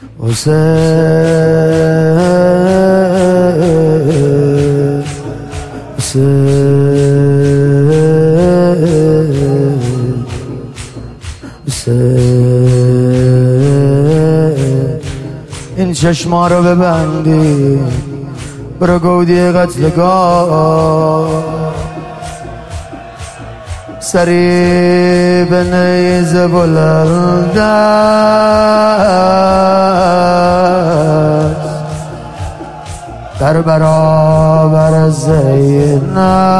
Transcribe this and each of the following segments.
حسین حسین حسین این چشما رو ببندی برو گودی قتلگاه سری به نیزه بلند است در برابر زینب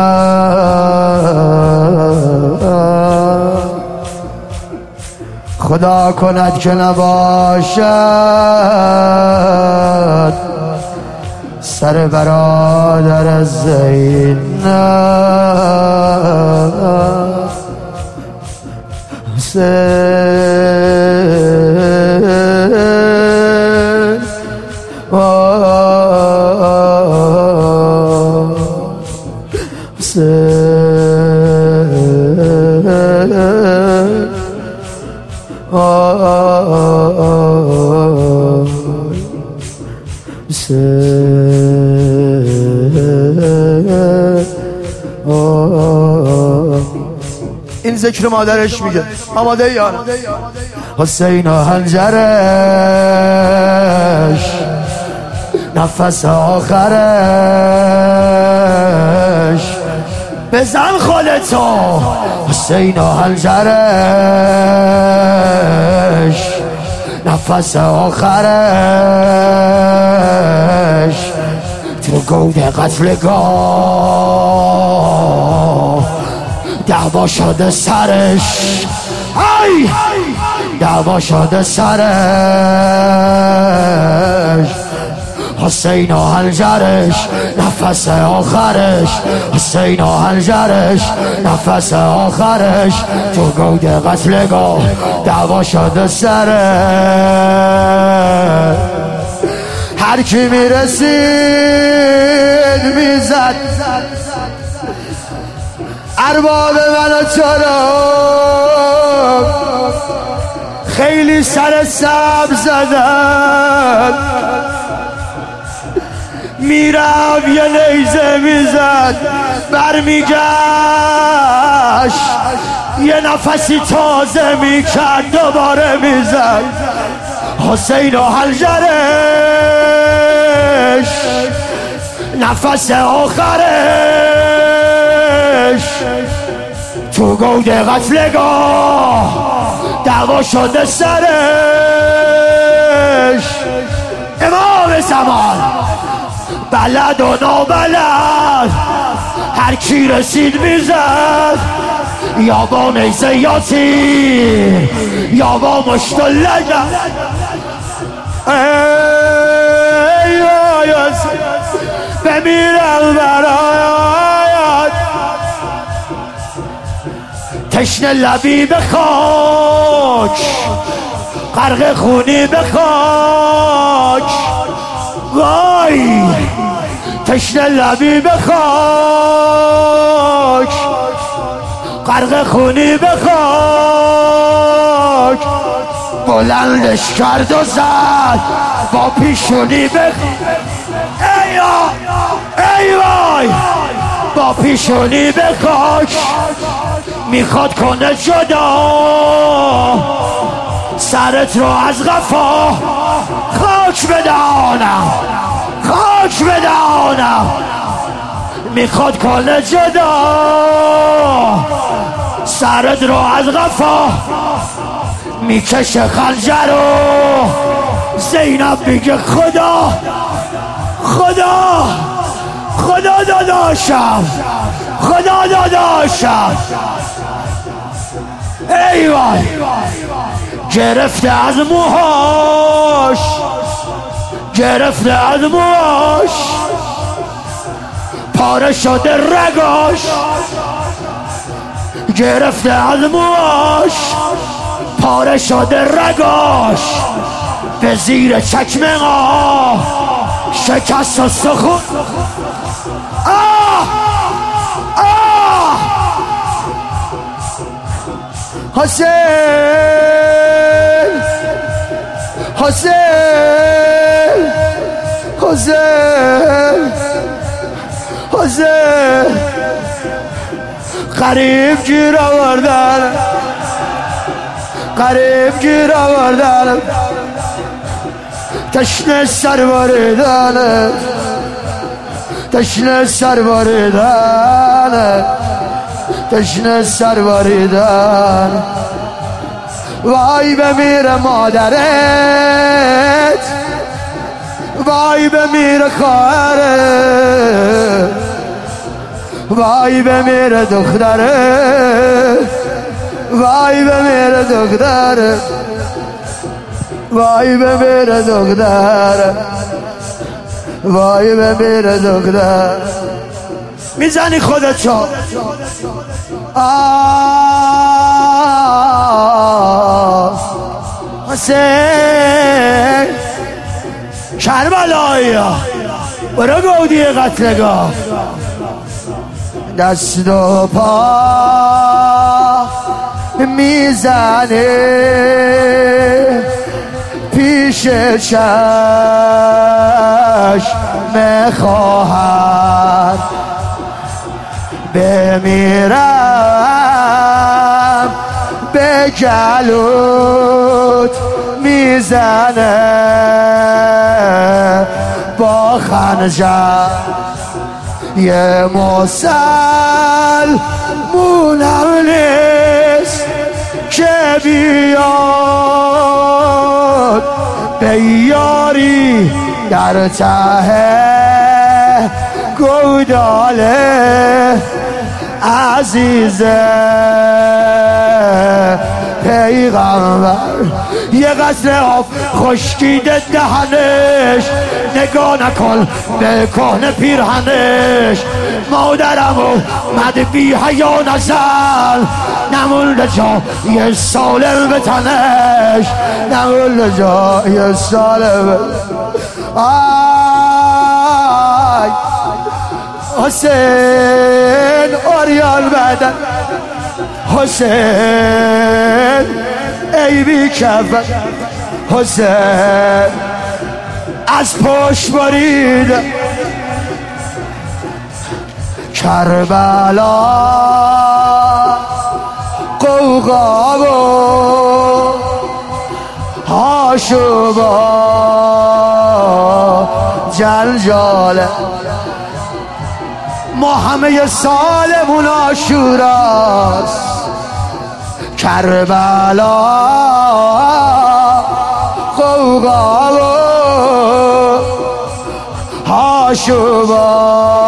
خدا کند که نباشد سر برادر زینب حسین این ذکر مادرش میگه آماده یا نه؟ حسین و هنجرش نفس آخرش بزن خودتو حسین و هنجرش نفس آخرش تو گود قتلگاه دعوا شده سرش ای دعوا شده سرش حسین و هنجرش نفس آخرش حسین و هنجرش نفس آخرش تو گود قتلگاه دعوا شده سرش هر کی میرسید میزد ارباب من و چرا خیلی سر سب زدن میرم یه نیزه میزد برمیگشت یه نفسی تازه میکرد دوباره میزد حسین و هنجرش نفس آخرش تو گود قتلگاه دعوا شده سرش امام زمان بلد و نابلد هر کی رسید میزد یا با نیزه یا تیر یا با مشت و لگد بمیرم برایت تشنه لبی به خاک غرق خونی به خاک وای تشنه لبی به خاک غرق خونی به خاک بلندش کرد و زد با پیشونی به ای وای با پیشونی به خاک میخواد کنه جدا سرت رو از قفا خاک بدانم خاک بدانم میخواد کنه جدا سرت رو از قفا میکشه خنجر رو زینب میگه خدا خدا خدا داداشم خدا داداشم ای وای گرفته از موهاش گرفته از موهاش پاره شده رگاش گرفته از موهاش پاره شده رگاش به زیر چکمه شکست و سخون حسین حسین حسین حسین غریب گیر آوردن غریب گیر آوردن تشنه سر باریدن تشنه سر باریدن تشنه سر باریدن وای بمیره مادرت وای بمیره خواهرت وای بمیره دخترت وای بمیره دخترت وای بمیره دخترت وای بمیره دخترت میزنی خودت چو حسین کربلایی برو گودی قتلگاه دست و پا میزنه پیش چشم خواهر بمیرم به گلوت میزنه با خنجر یه مسلمونم نیست که بیاد به یاری در ته گوداله عزیزه پیغمبر یه قطره آب خشکیده دهنش نگاه نکن به کهنه پیرهنش مادرم اومد بی حیا نزن نمونده جا یه سالم به تنش نمونده جا یه سالم آی حسین آریان بدن حسین ای بی کفن حسین از پشت برید کربلا قوقا و هاشوبا جلجاله ما همه سالمون عاشوراست کربلا قوقا و هاشوبا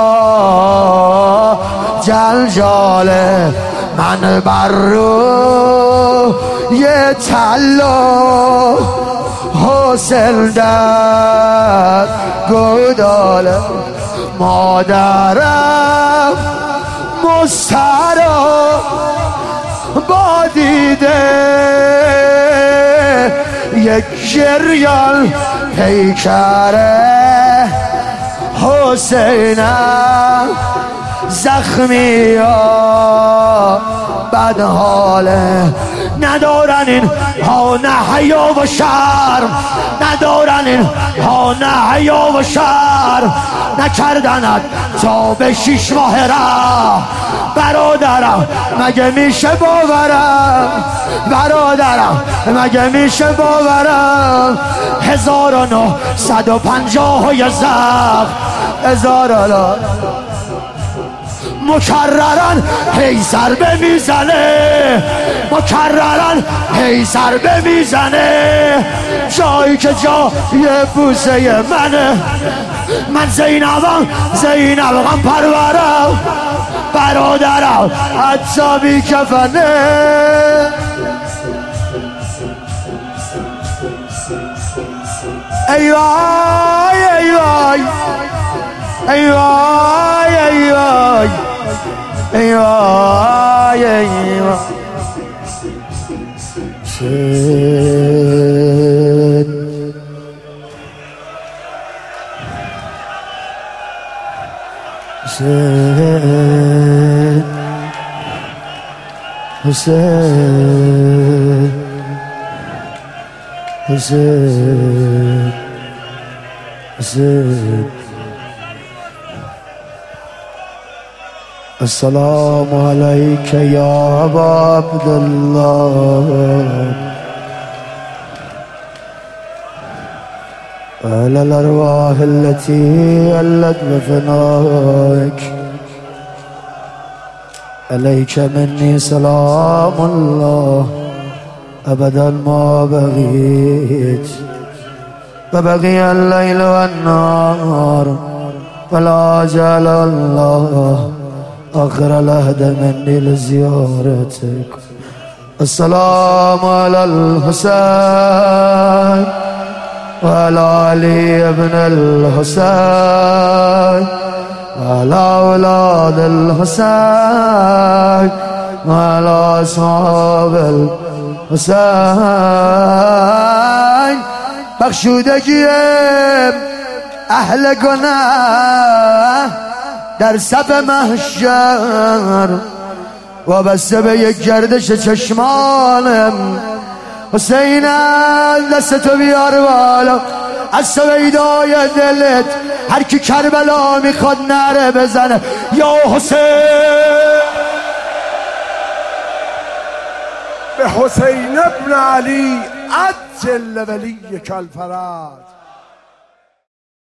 جلجاله من بر رو یه تلا حسین در گوداله مادرم مسترا با دیده یک جریان پیکره حسینم زخمی ها بد حاله ندارن این ها نه حیا و شرم ندارن این ها نه حیا و شرم نکردنت تا به 6 ماه راه برادرم مگه میشه باورم برادرم مگه میشه باورم 1950 یه زخم 1000 مکررن هی ضربه میزنه مکررن هی ضربه میزنه جایی که جای بوسه منه من زینبم پرورم برادرم حتی بی کفنه ای وای ای وای ای وای ای وای ای وای ای وای حسین حسين حسين. السلام عليك يا أبا عبد الله على الأرواح التي ألت بفنائك. عليك مني سلام الله أبدا ما بغيت، فبقي الليل والنهار ولا جعل الله آخر العهد مني لزيارتك. السلام على الحسين وعلى علي بن الحسين وعلى أولاد الحسين وعلى أصحاب الحسين. بخشودگیم اهل گناه در صف محشر وابسته به یک گردش چشمانم. حسینم دستتو بیار بالا از سویدای دلت، هر کی کربلا میخواد نره بزنه یا حسین. به حسین ابن علی عجل ولیک الفرج.